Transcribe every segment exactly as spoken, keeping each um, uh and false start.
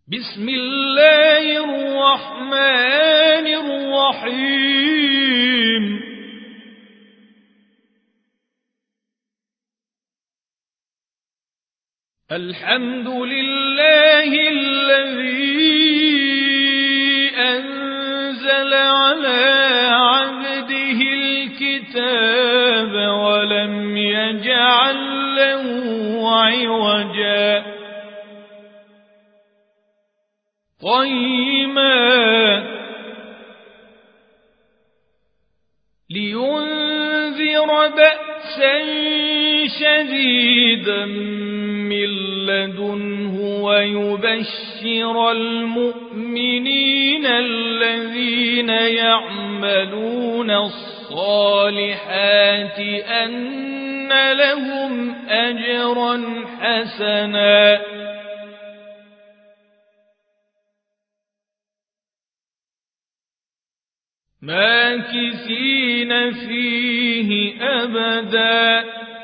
بسم الله الرحمن الرحيم الحمد لله الذي أنزل على عبده الكتاب ولم يجعل له عوجا قيما لينذر بأسا شديدا من لدنه ويبشر المؤمنين الذين يعملون الصالحات أن لهم أجرا حسنا ماكثين فيه أبدا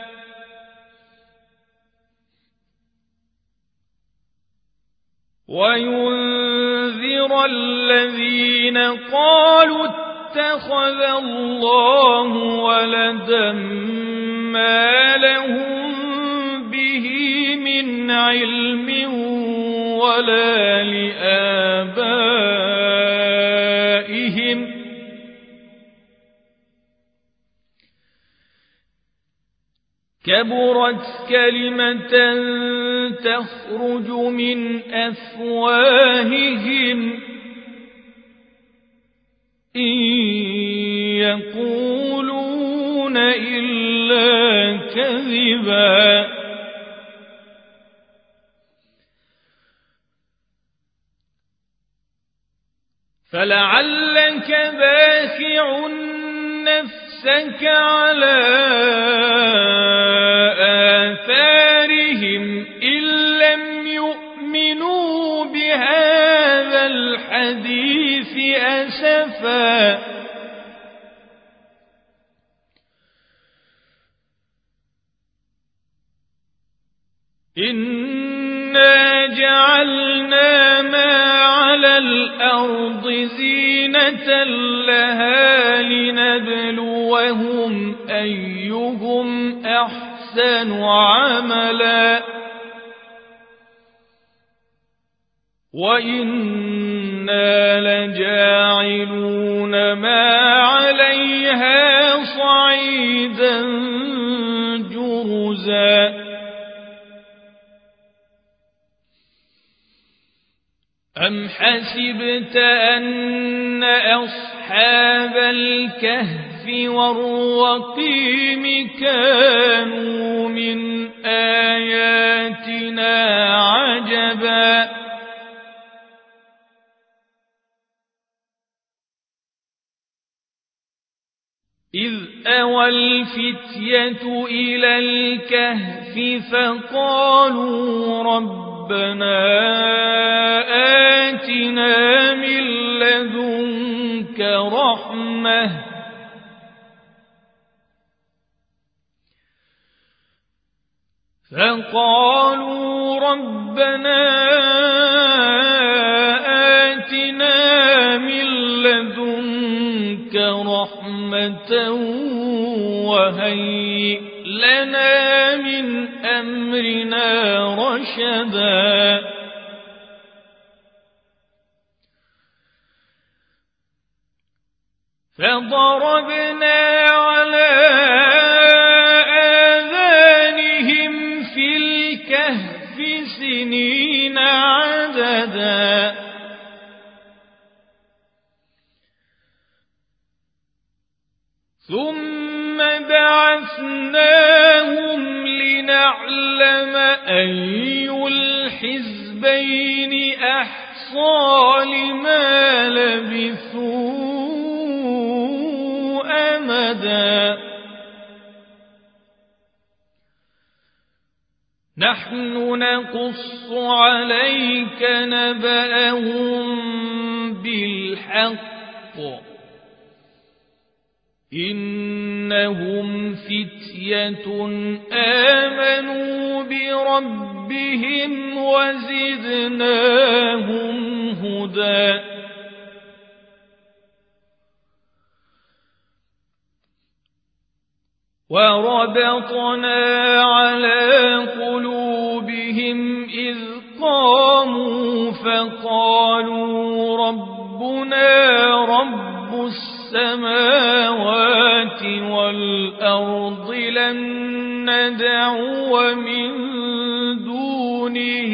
وينذر الذين قالوا اتخذ الله ولدا ما لهم به من علم ولا لآبائهم كبرت كلمة تخرج من أفواههم إن يقولون إلا كذبا فلعلك باخع نفسك على آثارهم إن لم يؤمنوا بهذا الحديث أسفا إنا جعلنا ما على الأرض زينة لها لنبلوهم أيهم أحسن عملا وإنا لجاعلون ما عليها صعيدا جرزا أم حسبت أن أصحاب الكهف والرقيم كانوا من آياتنا عجبا إذ أوى الفتية إلى الكهف فقالوا ربنا آتنا من لدنك رحمة فقالوا ربنا آتنا من لدنك رحمة وهيئ لنا من أمرنا رشدا فضربنا على آذانهم في الكهف سنين عددا ثم بعثناهم لنعلم أي الحزبين أحصى لما لبثوا أمدا نحن نقص عليك نبأهم بالحق إنهم فتية آمنوا بربهم قلوبهم وزدناهم هدى وربطنا على قلوبهم إذ قاموا فقالوا ربنا رب السماوات والأرض لن ندعو من دونه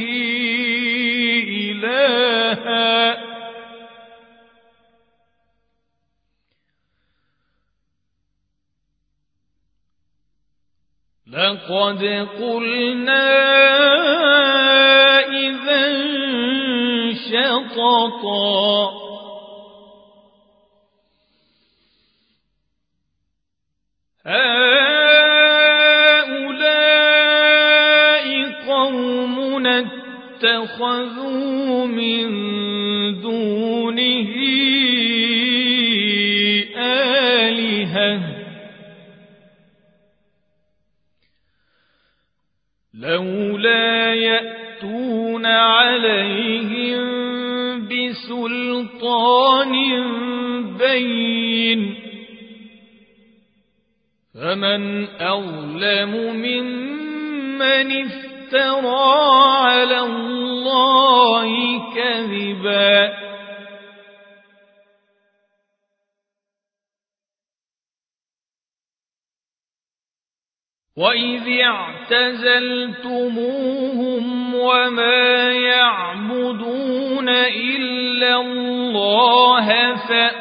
إلها لقد قلنا إذا شططا هؤلاء قومنا اتخذوا من دونه آلهة لولا يأتون عليهم بسلطان بين فمن أظلم ممن افترى على الله كذبا وإذ اعتزلتموهم وما يعبدون إلا الله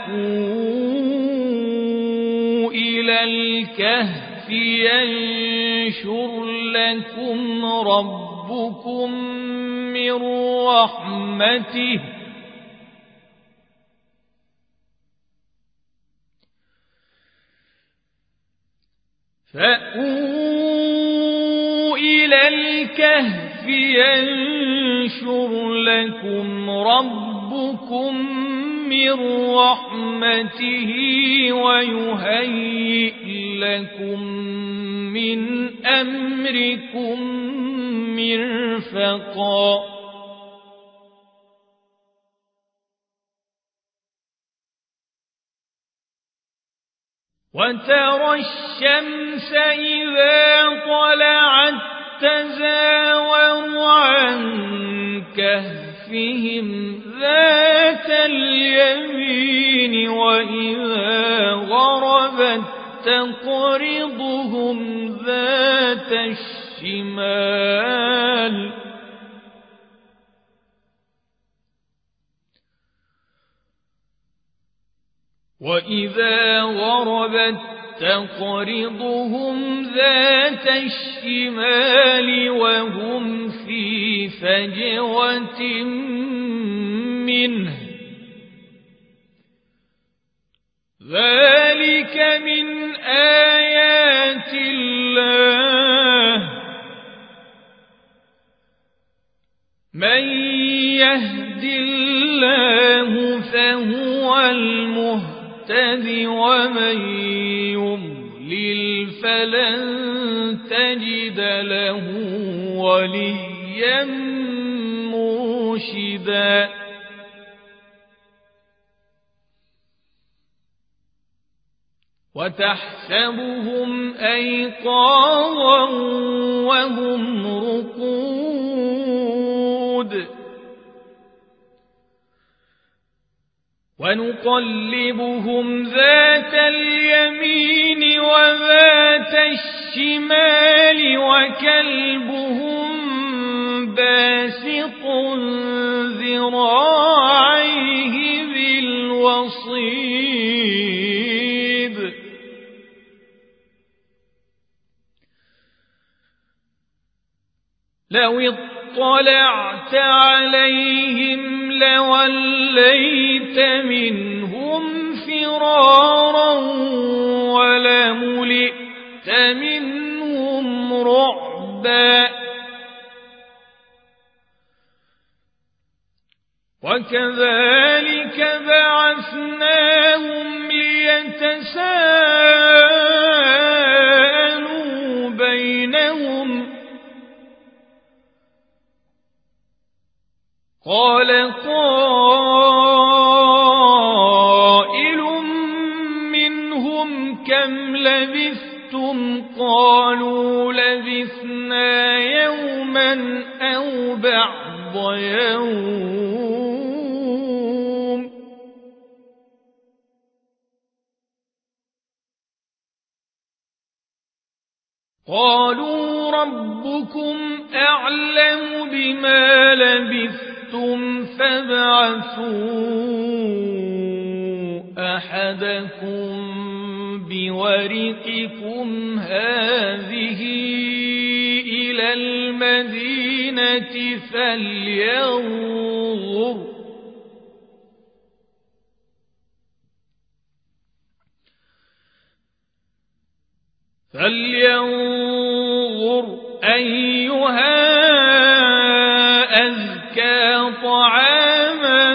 فأووا إلى الكهف ينشر لكم ربكم من رحمته فأووا إلى الكهف ينشر لكم ربكم من رحمته ويهيئ لكم من أمركم مرفقا وترى الشمس إذا طلعت تزاور عن كهفهم ذات اليمين وإذا غربت تقرضهم ذات الشمال وإذا غربت تقرضهم ذات الشمال وهم في فجوة منه ذلك من آيات الله من يهد الله فهو المهتد ومن يضلل فلن تجد له وليا مرشدا وتحسبهم أيقاظا وهم رقود ونقلبهم ذات اليمين وذات الشمال وكلبهم باسط ذراعيه بالوصيد لو اطلعت عليهم لوليت منهم فرارا ولملئت منهم رعبا وكذلك بعثناهم ليتساءلوا بينهم قال قائل منهم كم لبثتم قالوا لبثنا يوما أو بعض يوم قالوا ربكم أعلم بما لبثتم فابعثوا أحدكم بورقكم هذه إلى المدينة فلينظر فلينظر أيها أزكى طعاما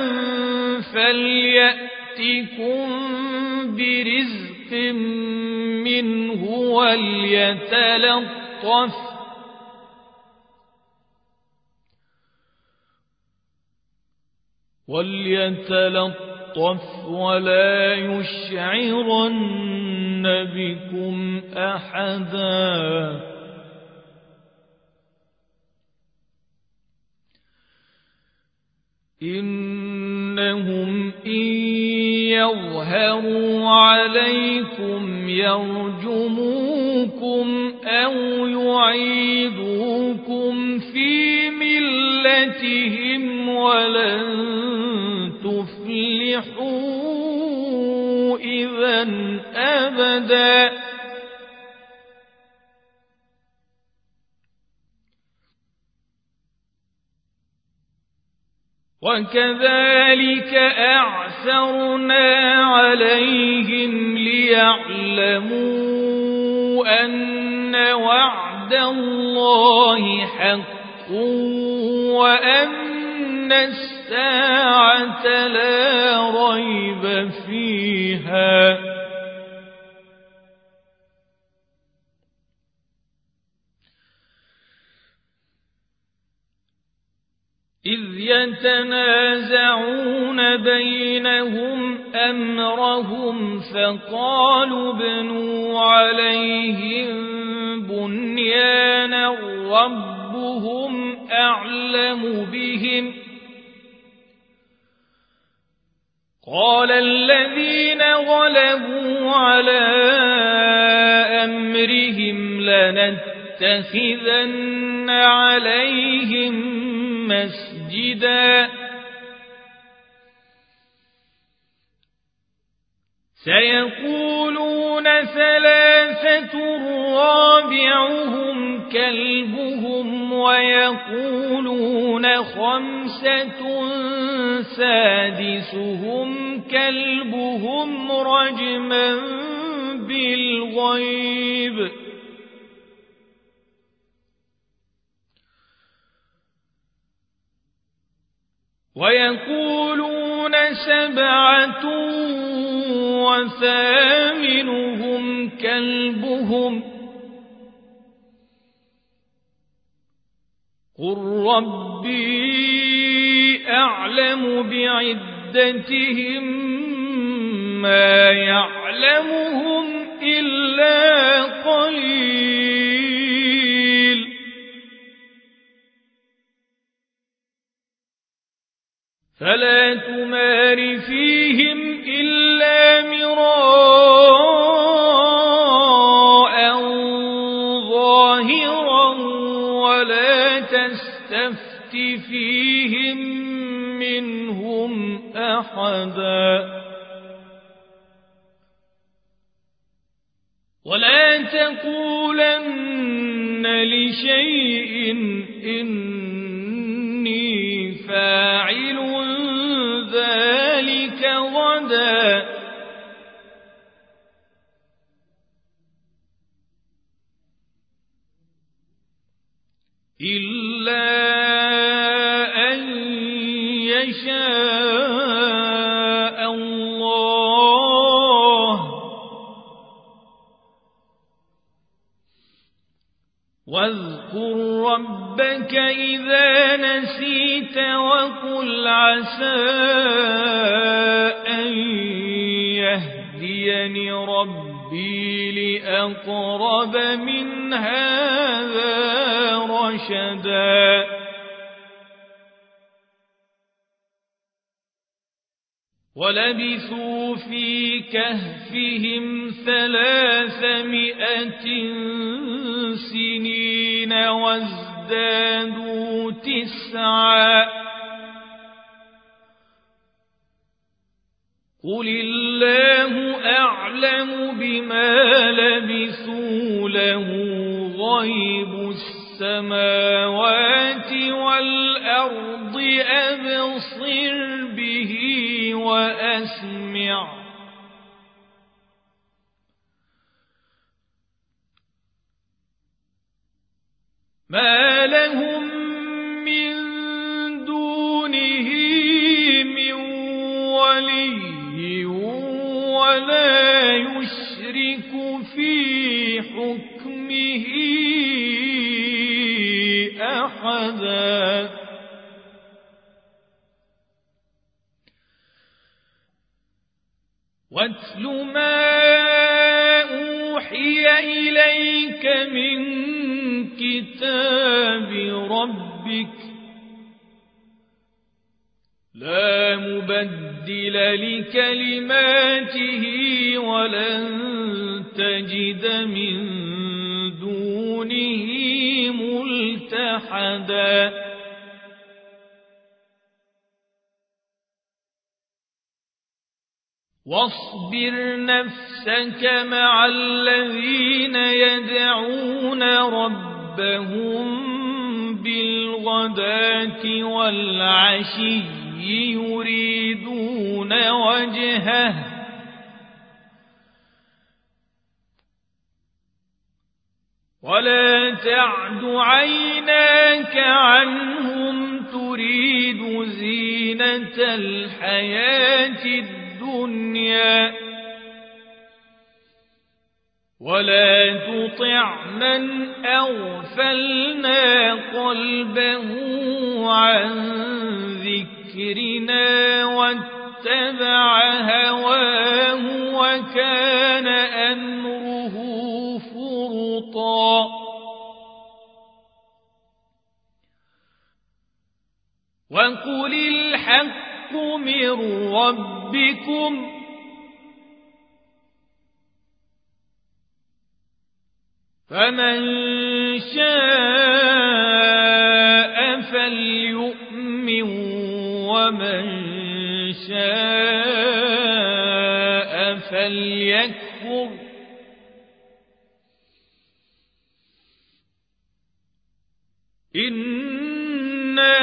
فليأتكم برزق منه وليتلطف وليتلطف ولا يشعرن بكم أحدا إنهم إن يظهروا عليكم يرجموكم أو يعيدوكم في ملتهم ولن تفلحوا إذا أبدا وكذلك أعثرنا عليهم ليعلموا أن وعد الله حق وأن الساعة لا ريب فيها إذ يتنازعون بينهم أمرهم فقالوا ابنوا عليهم بنيانا ربهم أعلم بهم قال الذين غلبوا على أمرهم لنتخذن عليهم مسجدا سيقولون ثلاثة رابعهم كلبهم ويقولون خمسة سادسهم كلبهم رجما بالغيب ويقولون سبعة وثامنهم كلبهم قل ربي أعلم بعدتهم ما يعلمهم إلا قليل فلا تمار فيهم إلا مراء ظاهرا ولا تستفت فيهم منهم أحدا ولا تقولن لشيء إني فاعل ذلك غدا إلا أن يشاء الله واذكر واذكر ربك إذا نسيت وقل عسى أن يهديني ربي لأقرب من هذا رشدا ولبثوا في كهفهم ثلاثمائة سنين وازدادوا تسعا قل الله أعلم بما لبثوا له غيب السماوات والأرض أبصر به وأسمع ما لهم من دونه من ولي ولا يشرك في حكمه أحدا واتل ما أوحي إليك من كتاب ربك لا مبدل لكلماته ولن تجد من دونه ملتحدا واصبر نفسك مع الذين يدعون ربهم بالغداة والعشي يريدون وجهه ولا تعد عيناك عنهم تريد زينة الحياة الدنيا ولا تطع من أغفلنا قلبه عن ذكرنا واتبع هواه وكان أمره فرطا وقل الحق من ربكم فمن شاء فليؤمن ومن شاء فليكفر إنا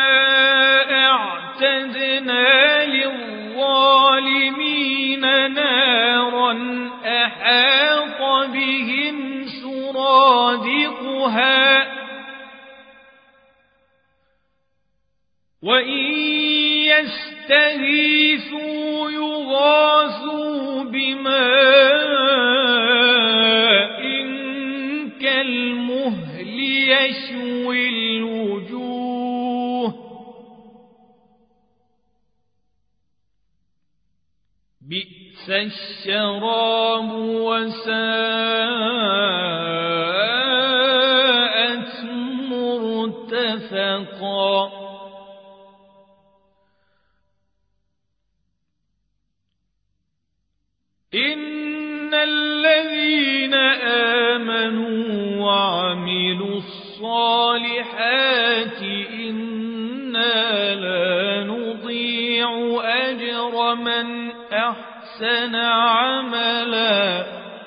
أعتدنا للظالمين نارا أحاط بهم سرادقها وإن يستغيثوا يغاثوا بماء كالمهل يشوي الوجوه بئس الشراب وساءت مرتفقا إن الذين آمنوا وعملوا الصالحات إنا لا نضيع أجر من أحسن عملا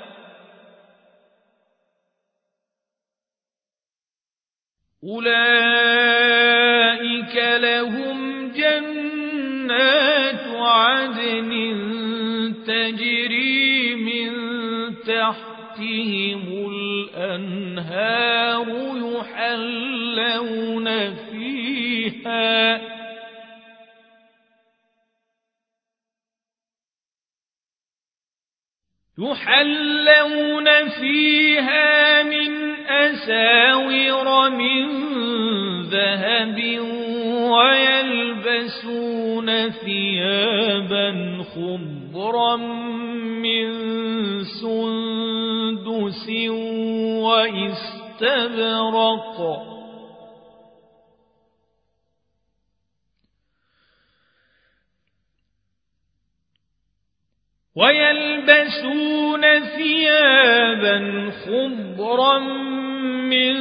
أولئك لهم جنات عدن تجري من تحتهم الأنهار يحلون فيها يحلون فيها من أساور من ذهب ويلبسون ثيابا خضرا من سندس واستبرق ويلبسون ثيابا خضرا من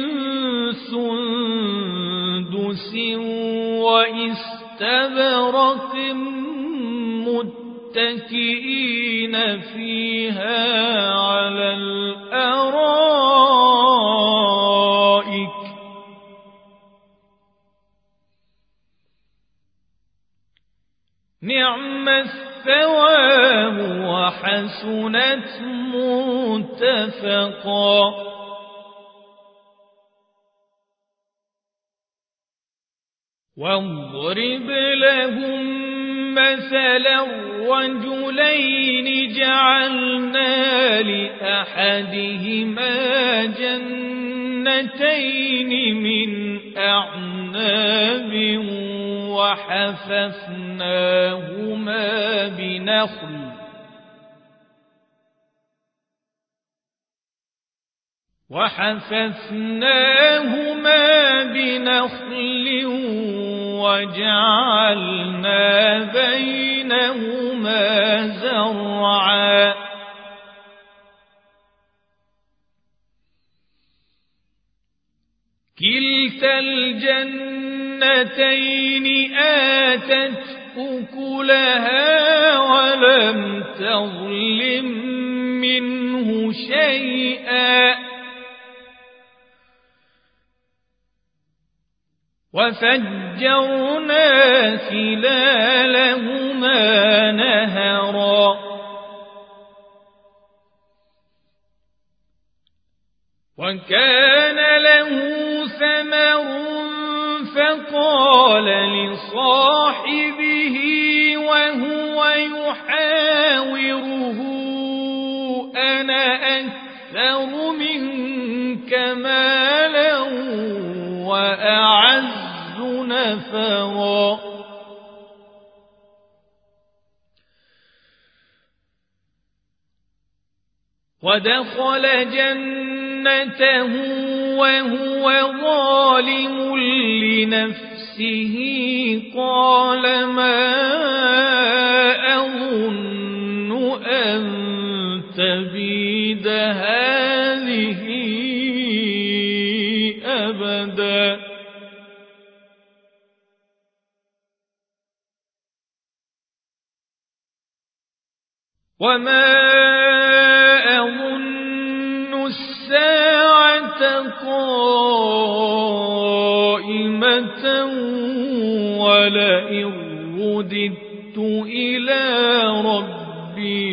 سندس واستبرق متكئين فيها على الأرائك نعم الثواب وحسنت مرتفقا. واضرب لهم مثلا رجلين جعلنا لأحدهما جنتين من أعناب وحففناهما بنخل وحففناهما بنخل وجعلنا بينهما زرعا كلتا الجنتين آتت أكلها ولم تظلم منه شيئا وفجرنا خلالهما نهرا وكان له ثمر فقال لصاحبه وهو يحاوره أنا أكثر منك مالا وأعز نفرا ودخل جنته وهو ظالم لنفسه قال ما أظن أن تبيد هذه أبدا وما أظن الساعة قائمة ولئن رددت إلى ربي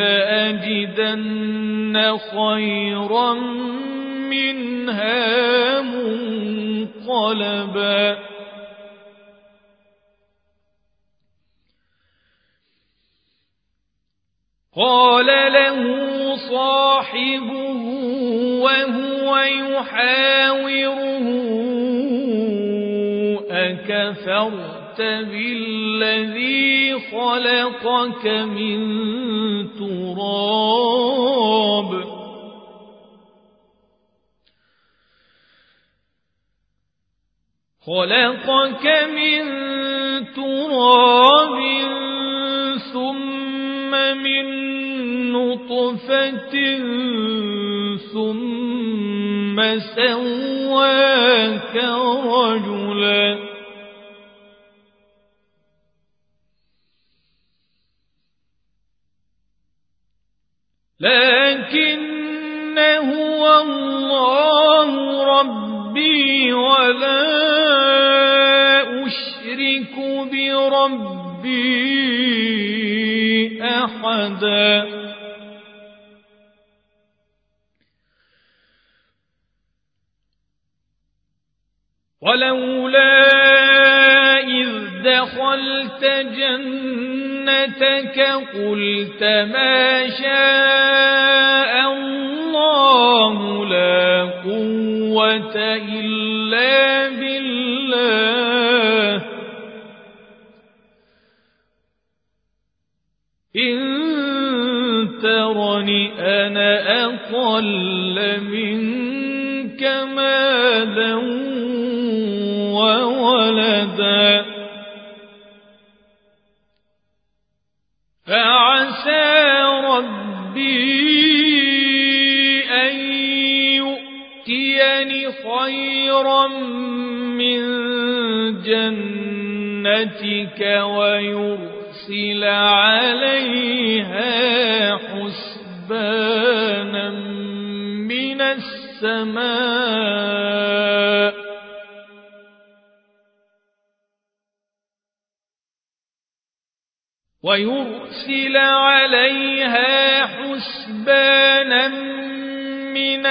لأجدن خيرا منها منقلبا قال له صاحبه وهو يحاوره أكفرت بالذي خلقك من تراب خلقك من تراب ثم من نطفة ثم سواك رجلا لكن هو الله ربي ولا أشرك بربي أحدا ولولا إذ دخلت جنتك قلت ما شاء الله لا قوة إلا بالله إن ترني أنا أقل منك مالا وولدا فعسى ربي أن يؤتيني خيرا من جنتك ويرسل عليها حسبانا من السماء ويرسل عليها حسبانا من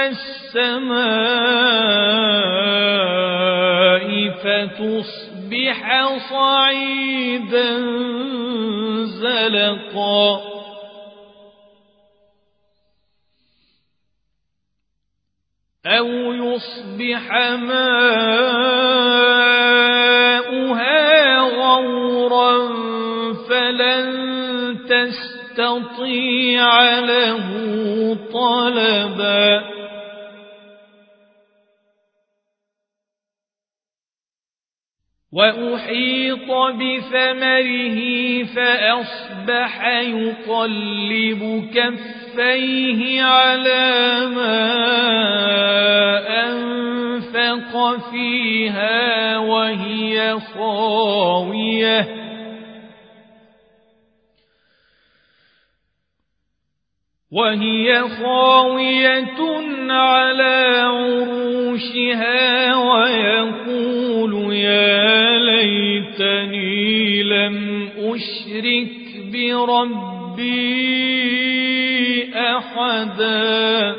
السماء فتصبح صعيدا زلقا أو يصبح ماؤها غورا فلن تستطيع له طلبا وأحيط بثمره فأصبح يقلب كفيه على ما أنفق فيها وهي خاوية وهي خاوية على عروشها ويقول يا ليتني لم أشرك بربي أحدا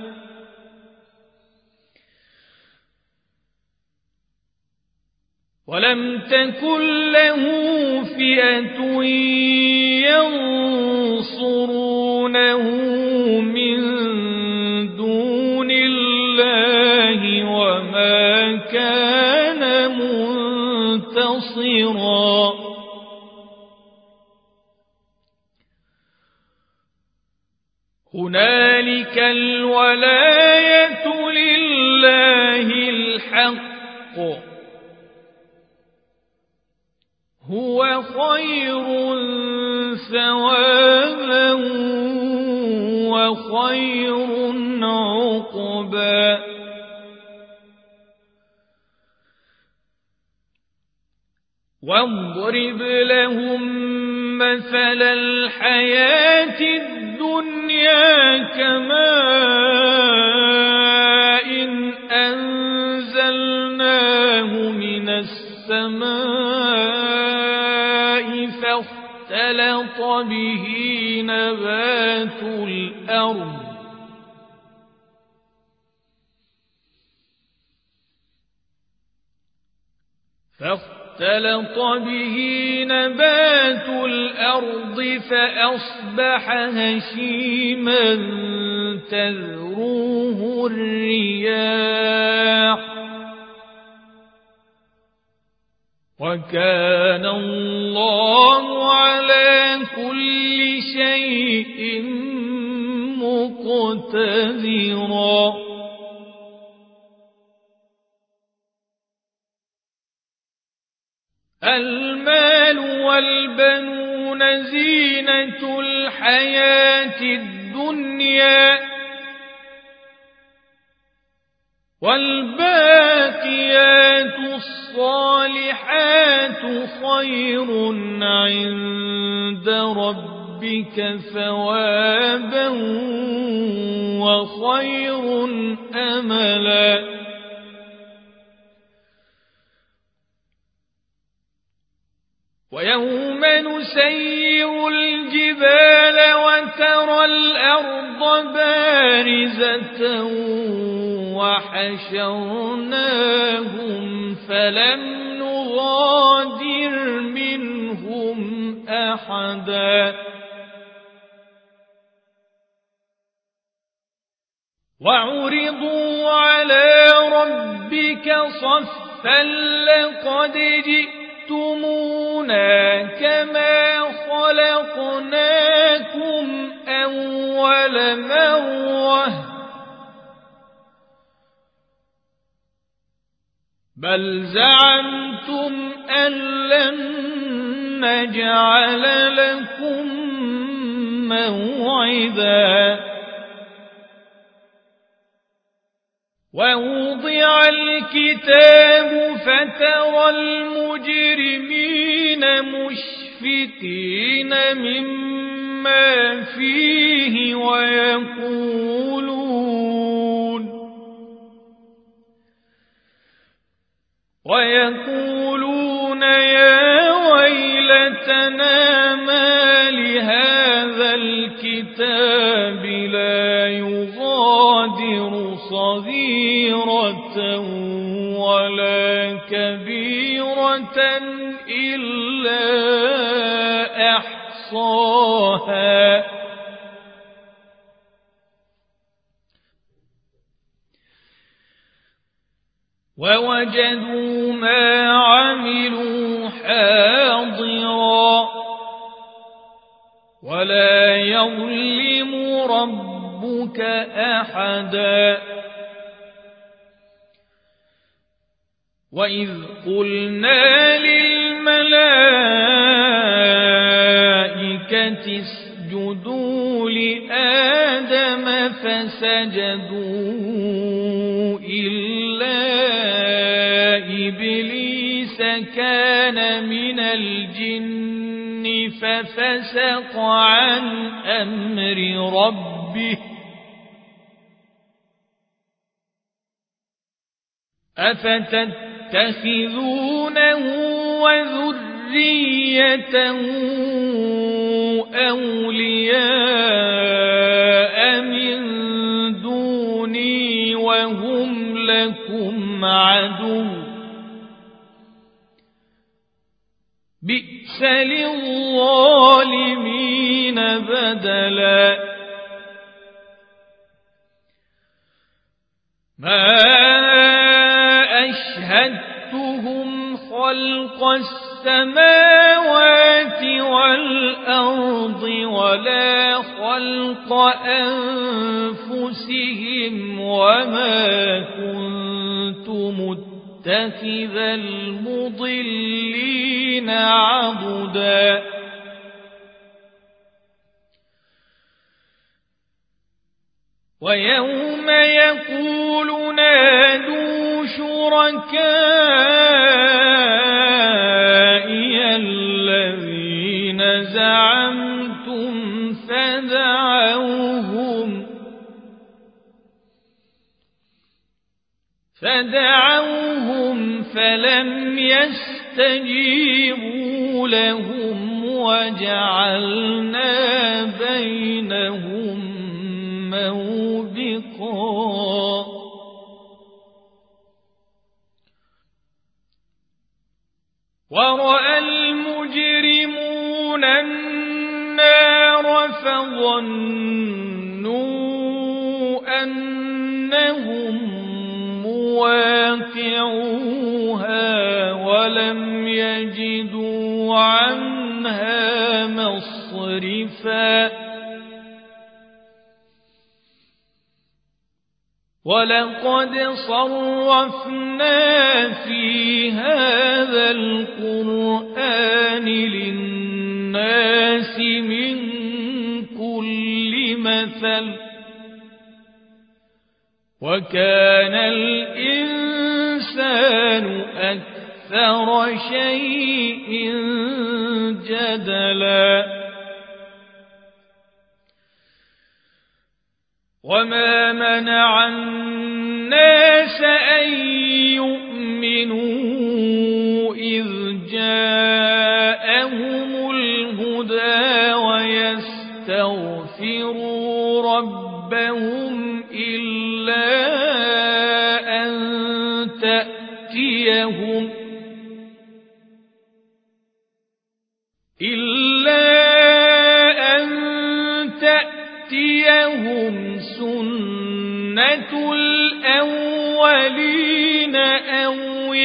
ولم تكن له فئة ينصرونه من دون الله وما كان منتصرا هنالك الولاية لله الحق هو خير ثوابا وخير عقبا واضرب لهم مثل الحياة الدنيا كماء أنزلناه من السماء فاختلط به نبات الأرض فاختلط به نبات الأرض فأصبح هشيما تذروه الرياح وكان الله على كل شيء مقتدرا المال والبنون زينة الحياة الدنيا والباقيات الصالحات خير عند ربك ثوابا وخير أملا ويوم نسير الجبال وترى الأرض بارزة وحشرناهم فلم نغادر أحدا وعرضوا على ربك صفا لقد جئتمونا كما خلقناكم أول مرة بل زعمتم أن لن نجعل لكم موعدا ووضع الكتاب فترى المجرمين مشفقين مما فيه ويقولون ويقولون يا ويلتنا ما لهذا الكتاب لا يغادر صغيرة ولا كبيرة إلا أحصاها ووجدوا ما عملوا حاضرا ولا يظلم ربك أحدا وإذ قلنا للملائكة اسجدوا لآدم فسجدوا إلا إبليس كان من الجن ففسق عن أمر ربه أفتتخذونه وذريته أولياء من دوني وهم لكم عدو بئس للظالمين بدلا ما أشهدتهم خلق السماوات والأرض ولا خلق أنفسهم وما كنت متخذ المضلين عضدا ويوم يقول نادوا شركائي الذين زعمتم فدعوهم فدعوهم فلم يستجيبوا لهم وجعلنا بينهم موبقا ورأى المجرمون النار فظنوا أنهم مواقعوها ولم يجدوا عنها مصرفا ولقد صرفنا في هذا القرآن للناس من كل مثل وكان الإنسان أكثر شيء جدلا وما منع الناس أن يؤمنوا إذ جاءهم الهدى ويستغفروا ربهم إلا أن تأتيهم إلا تأتيهم سنة الأولين أو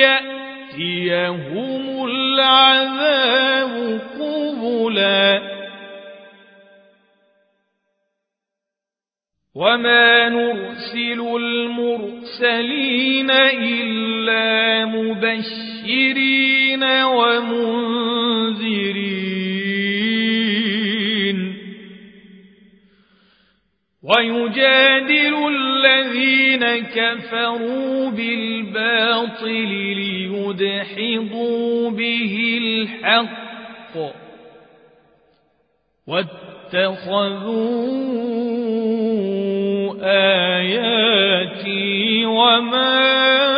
يأتيهم العذاب قبلا وما نرسل المرسلين إلا مبشرين ومنذرين ويجادل الذين كفروا بالباطل ليدحضوا به الحق واتخذوا آياتي وما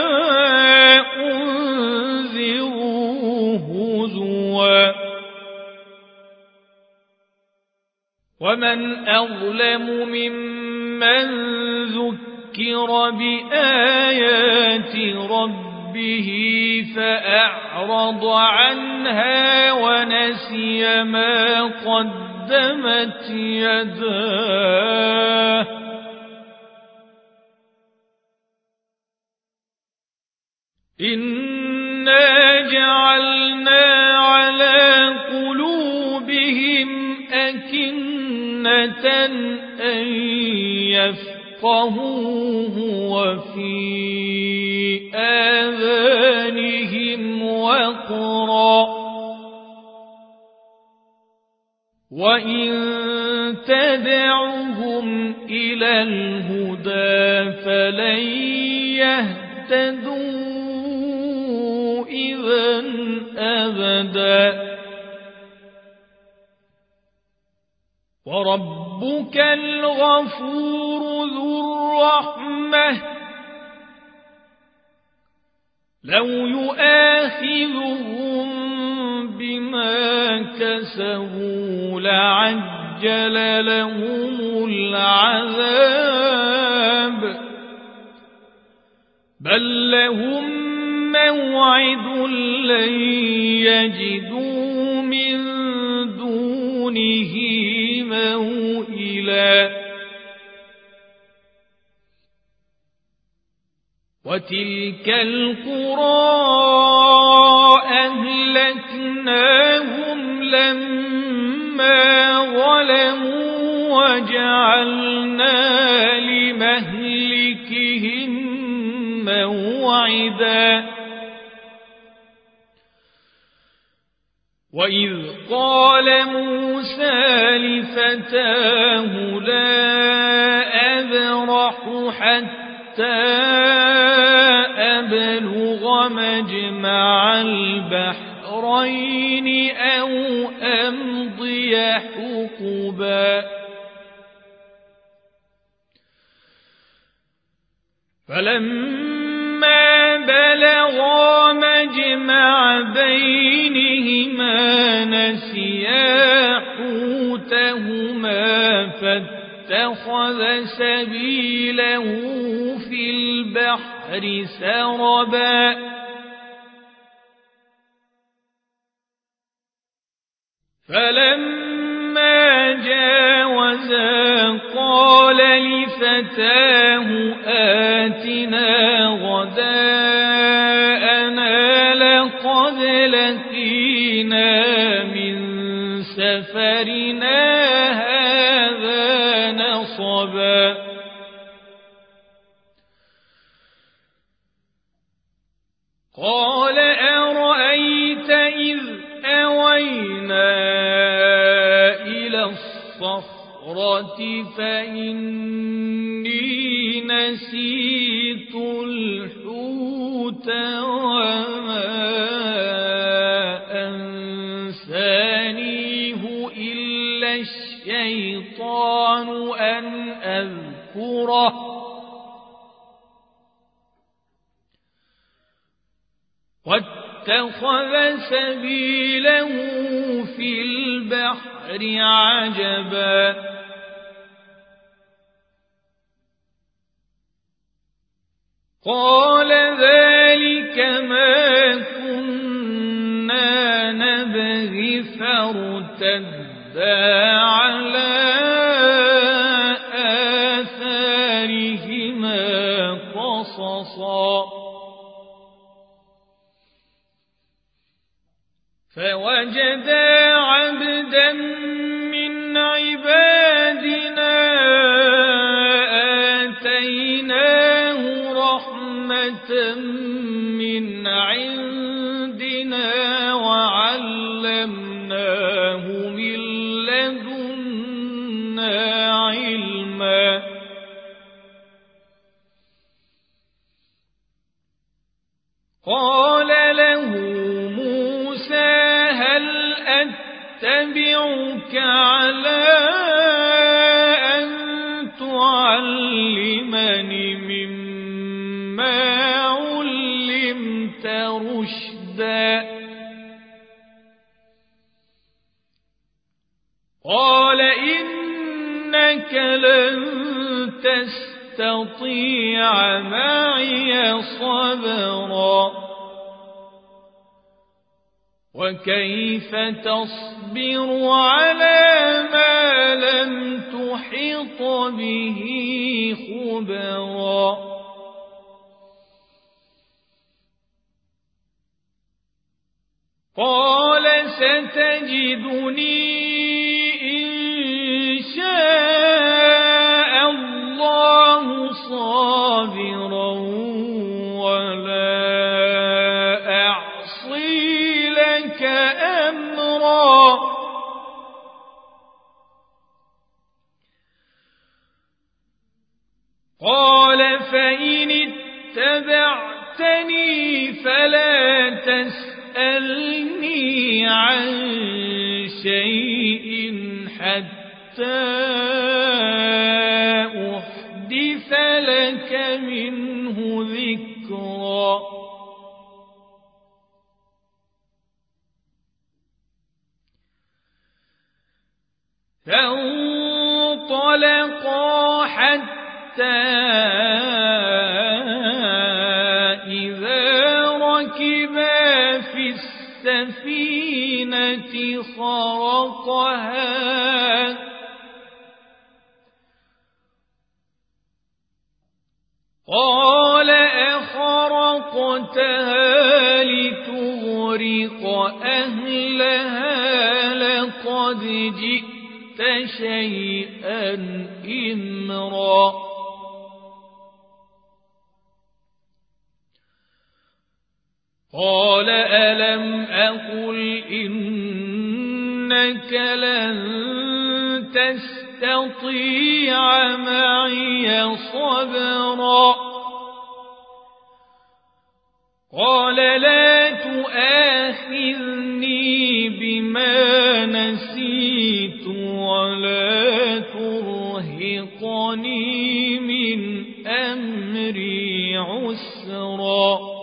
أنذروا هزوا ومن أظلم ممن ذكر بآيات ربه فأعرض عنها ونسي ما قدمت يداه إنا جعلنا على قلوبهم أكنة أن يفقهوه وفي آذانهم وقرا وإن تدعهم إلى الهدى فلن يهتدوا إذا أبدا وربك الغفور ذو الرحمة لو يؤاخذهم بما كسبوا لعجل لهم العذاب بل لهم موعد لن يجدوا من دونه موئلا وتلك القرى أهلكناهم لما ظلموا وجعلنا لمهلكهم موعدا وإذ قال موسى لفتاه لا أبرح حتى أبلغ مجمع البحرين أو أمضي حقبا فلما بلغا مجمع بينهما نسيا حوتهما فاتخذ سبيله في البحر سربا فلما جاوزا قال لفتاه آتنا غداءنا لقد لقينا من سفرنا هذا نصبا قال أرأيت إذ أوينا إلى الصخرة فإني نسيت الحوت وما أنسانيه إلا الشيطان أن أذكره واتخذ سبيله في البحر عجبا قال ذلك ما كنا نبغي فارتدا على فوجدا عبدا من عبادنا آتيناه رحمة من عندنا وعلمناه من لدنا علما قال له موسى هل أتبعك على أن تعلمني مما علمت رشدا قال إنك لن تستطيع معي صبرا وكيف تصبر على ما لم تحط به خبرا قال ستجدني إن شاء الله صابرا ولا أعصي لك أمرا قال فإن اتبعتني فلا تسألني عن شيء حتى أحدث لك منه ذكرا فانطلقا حتى إذا ركبا في السفينة خرقها قال أخرقتها لتغرق أهلها لقد جئت شيئا إمرا قال ألم أقل إنك لن تستطيع معي صبرا قال لا تؤاخذني بما نسيت ولا ترهقني من أمري عسرا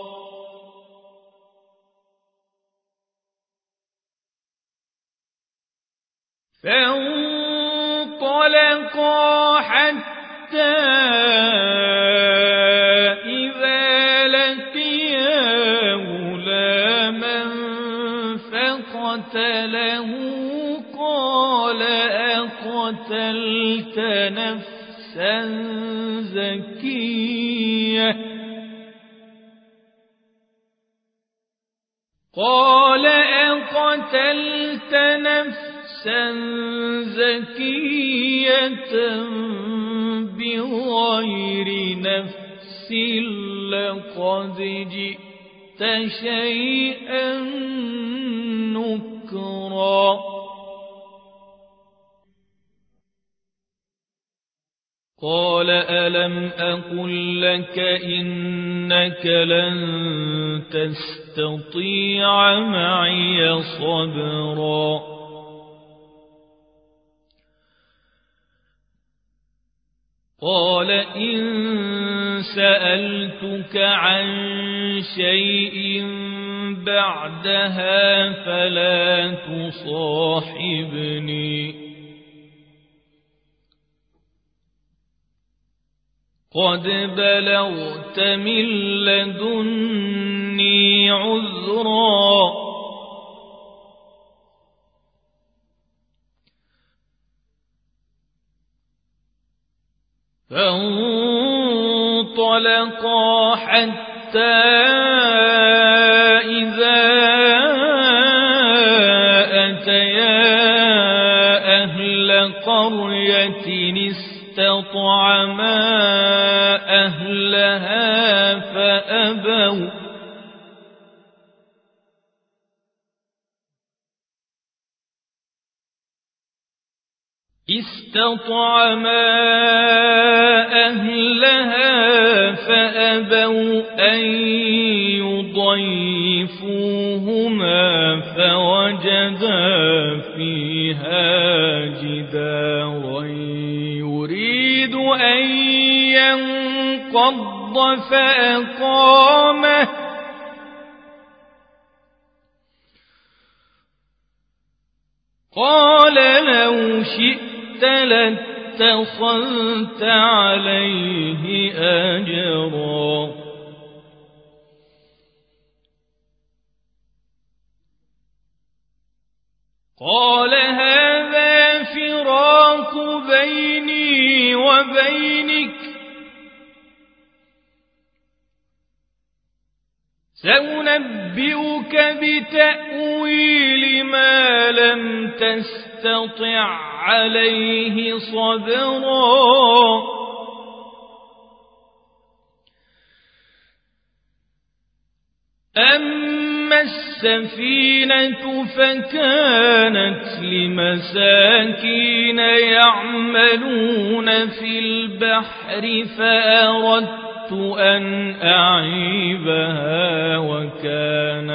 فانطلقا حتى إذا لقيا غلاما فقتله قال أقتلت نفسا زكية قال أقتلت نفسا زكية بغير نفس لقد جئت شيئا نكرا قال ألم أقل لك إنك لن تستطيع معي صبرا قال إن سألتك عن شيء بعدها فلا تصاحبني قد بلغت من لدني عذرا فانطلقا حتى إذا أهل قرية استطعما أهلها فأبوا استطعما أهلها فأبوا أن يضيفوهما فوجدا فيها جدارا يريد أن ينقض فأقامه قال لو شئت لاتخذت عليه أجرا قال هذا فراق بيني وبينك سأنبئك بتأويل ما لم تستطع عليه صبرا أما السفينة فكانت لمساكين يعملون في البحر فأردت أن أعيبها وكان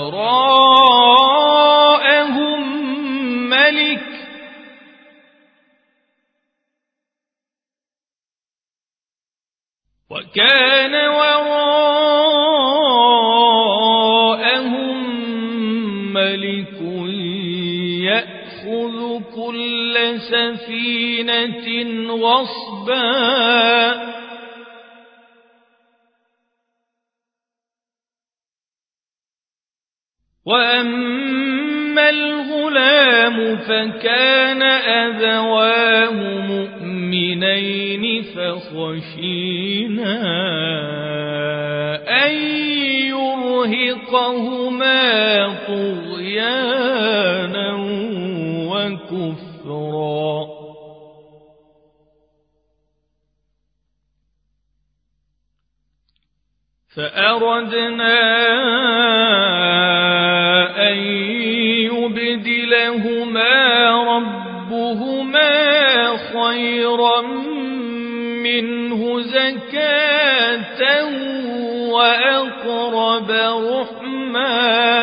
وراءهم ملك وكان وراءهم ملك يأخذ كل سفينة غصبا وأما الغلام فكان أبواه مؤمنين فخشينا أن يرهقهما طغيانا وكفرا فأردنا أن يبدلهما ربهما خيرا منه زكاة وأقرب رحما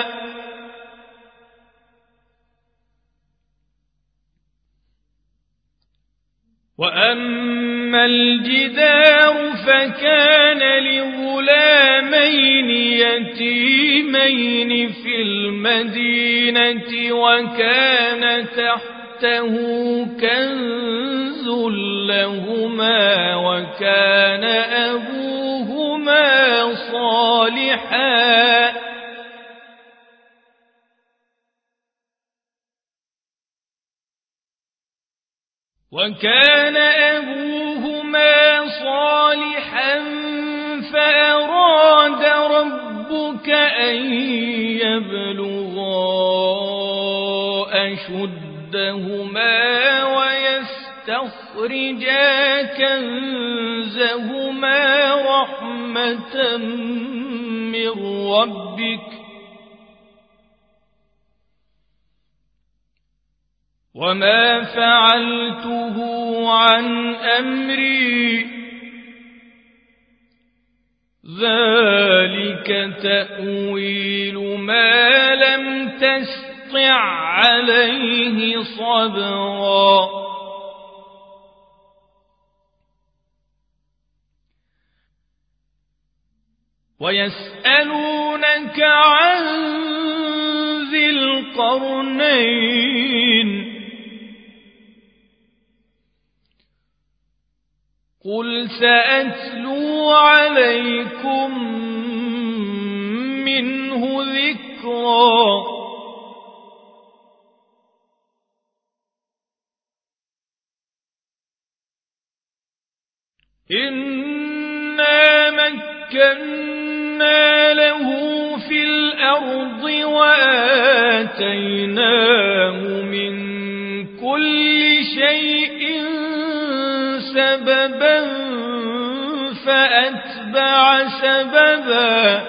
وأما الجدار فكان لغلامين يتيمين في المدينة وكان تحته كنز لهما وكان أبوهما صالحا وكان أبوهما صالحا فأراد ربك أن يبلغا أشدهما ويستخرجا كنزهما رحمة من ربك وما فعلته عن أمري ذلك تأويل ما لم تستطع عليه صبرا ويسألونك عن ذي القرنين قل سأتلو عليكم منه ذكرا إنا مكنا له في الأرض وآتيناه من كل شيء سببا فأتبع سببا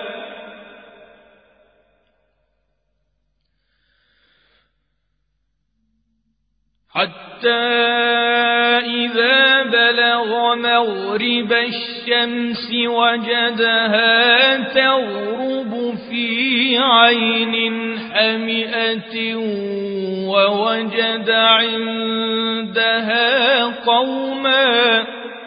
حتى إذا بلغ مغرب الشمس وجدها تغرب في عين حمئة ووجد عندها قوما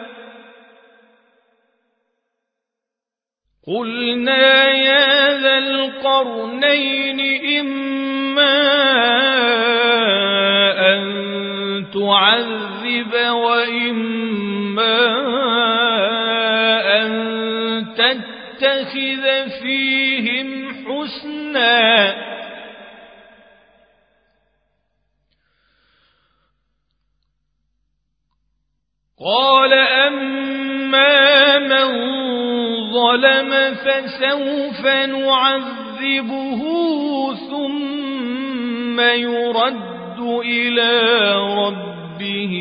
قلنا يا ذا القرنين إما أن تعذب وإما أن تتخذ فيهم حسنا قال أما من ظلم فسوف نعذبه ثم يرد إلى ربه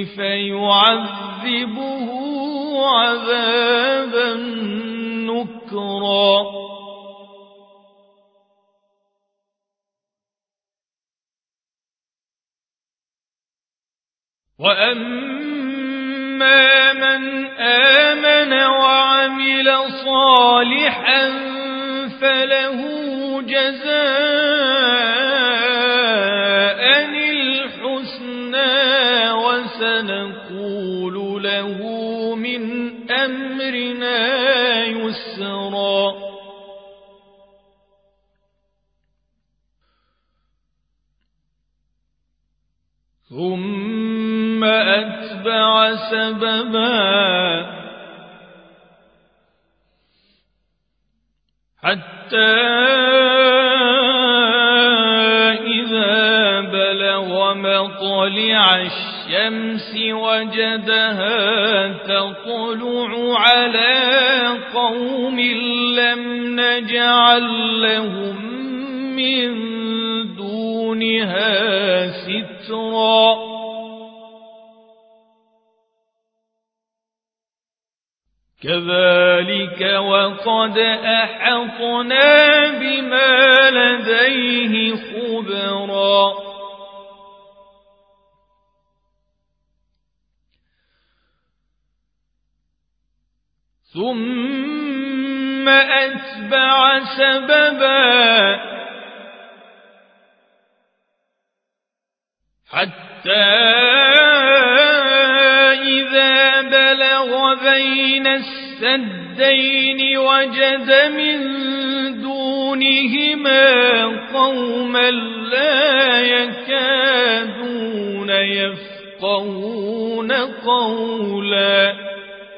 فيعذبه عذابا نكرا وأما من آمن وعمل صالحا فله جزاء الحسنى وسنقول له من أمرنا يسرا ثم أتبع سببا حتى إذا بلغ مطلع الشمس وجدها تطلع على قوم لم نجعل لهم من دونها سترا كذلك وقد أحطنا بما لديه خبرا ثم أتبع سببا حتى إذا بلغ بين السدين وجد من دونهما قوما لا يكادون يفقهون قولا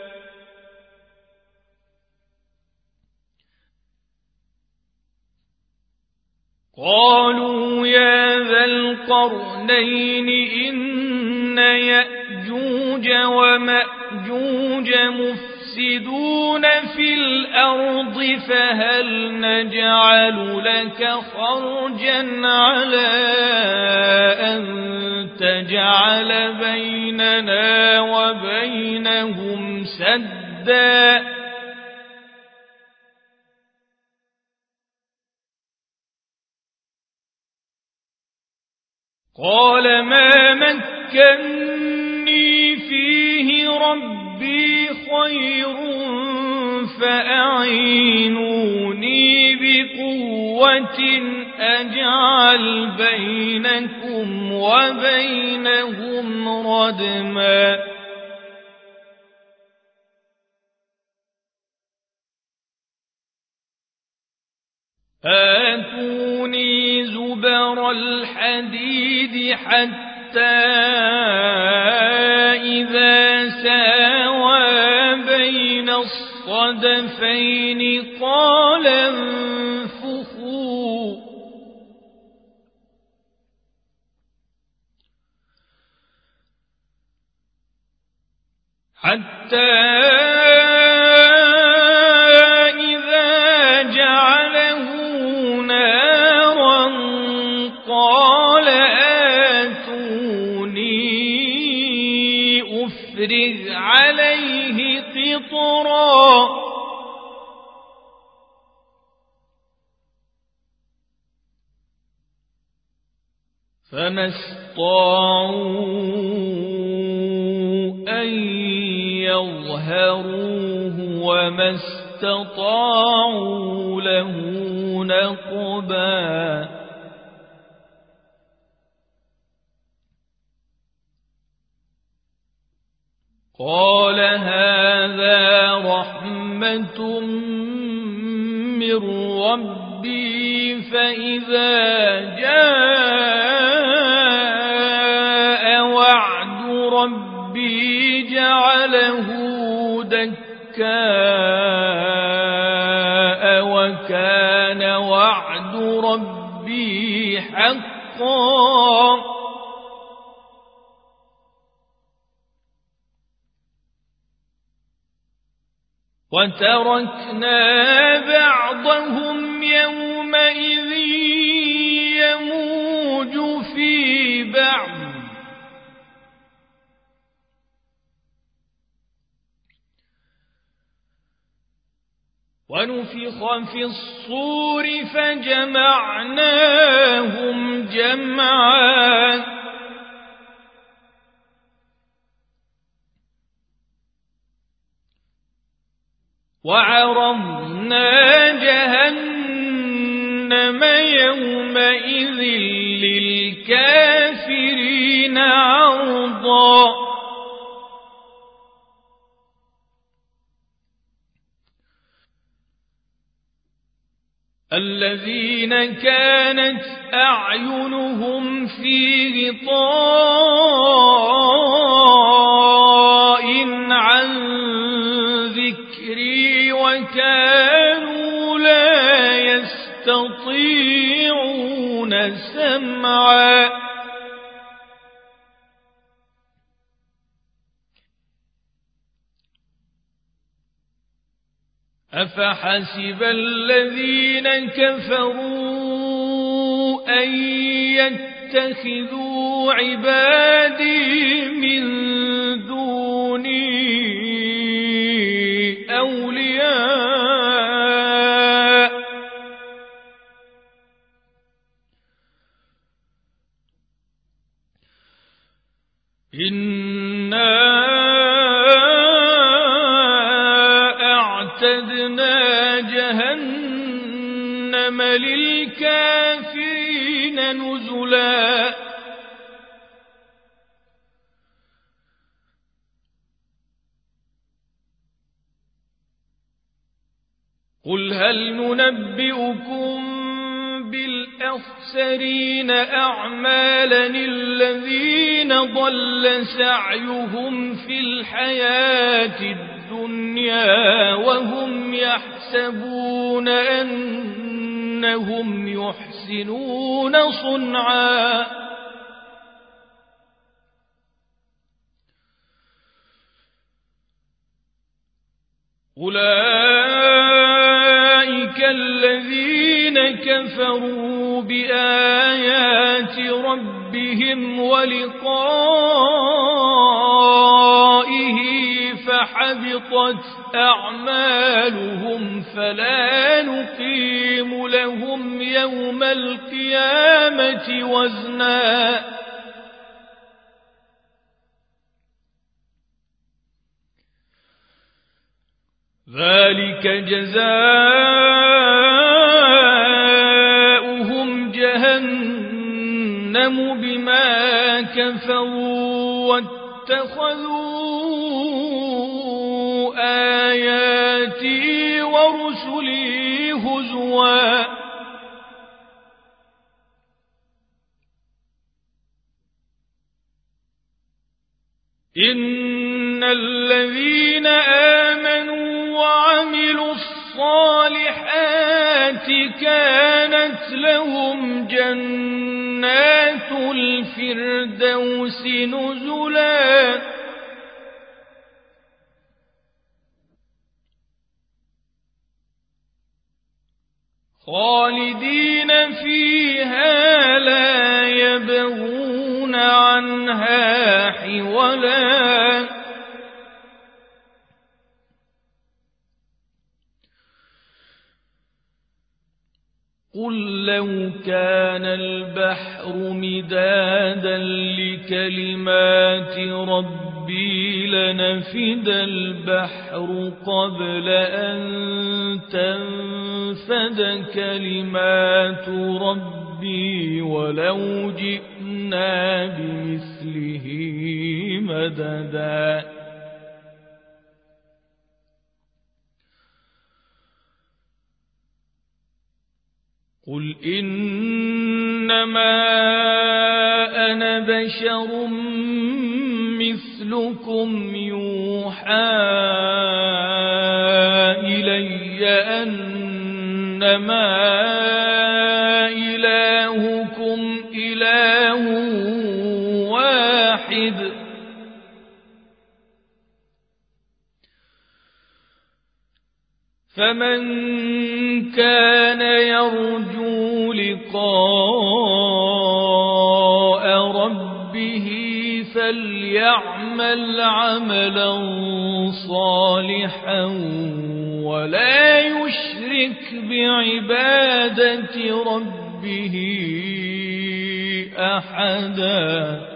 قالوا يا ذا القرنين إن يأجوج ومأجوج مفسدون في الأرض فهل نجعل لك خرجا على أن تجعل بيننا وبينهم سدا قال ما مكني فيه ربي خير فأعينوني بقوة أجعل بينكم وبينهم ردما آتوني زبر الحديد حتى إذا ساوى بين الصدفين قال انفخوا حتى قال آتوني أفرغ عليه قطرا فما استطاعوا أن يظهروه وما استطاعوا له نقبا قال هذا رحمة من ربي فإذا جاء وعد ربي جعله دكاء وكان وعد ربي حقا وتركنا بعضهم يومئذ يموج في بعض ونفخ في الصور فجمعناهم جمعا وعرضنا جهنم يومئذ للكافرين عرضا الذين كانت أعينهم في غطاء عن ذكري وكانوا لا يستطيعون سمعا أفحسب الذين كفروا أن يتخذوا عبادي من دوني أولياء إنا أعتدنا جهنم للكافرين نزلا قل هل ننبئكم بالأخسرين أعمالا الذين ضل سعيهم في الحياة الدنيا وهم يحسبون أنهم يحسنون صنعا أولئك الذين كفروا بآيات ربهم ولقائه فحبطت أعمالهم فلا نقيم لهم يوم القيامة وزنا ذلك جزاؤهم جهنم بما كفروا واتخذوا آياتي ورسلي هزوا إن الذين آمنوا وعملوا الصالحات كانت لهم جنات الفردوس نزلا خالدين فيها لا يبغون عنها حولا قل لو كان البحر مدادا لكلمات ربي لنفد البحر قبل أن تنفد كلمات ربي ولو جئنا بمثله مددا قل إنما أنا بشر مثلكم يوحى إلي أنما إلهكم إله واحد فمن كان يرجو لقاء ربه فليعمل عملا صالحا ولا يشرك بعبادة ربه أحدا